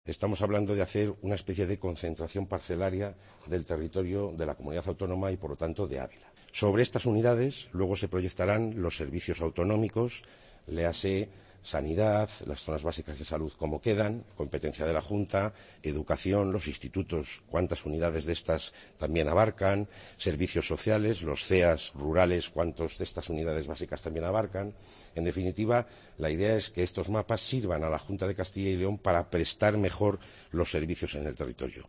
Estamos hablando de hacer una especie de concentración parcelaria del territorio de la comunidad autónoma y, por lo tanto, de Ávila. Sobre estas unidades luego se proyectarán los servicios autonómicos, léase sanidad, las zonas básicas de salud como quedan, competencia de la Junta, educación, los institutos, cuántas unidades de estas también abarcan, servicios sociales, los CEAs rurales, cuántas de estas unidades básicas también abarcan. En definitiva, la idea es que estos mapas sirvan a la Junta de Castilla y León para prestar mejor los servicios en el territorio.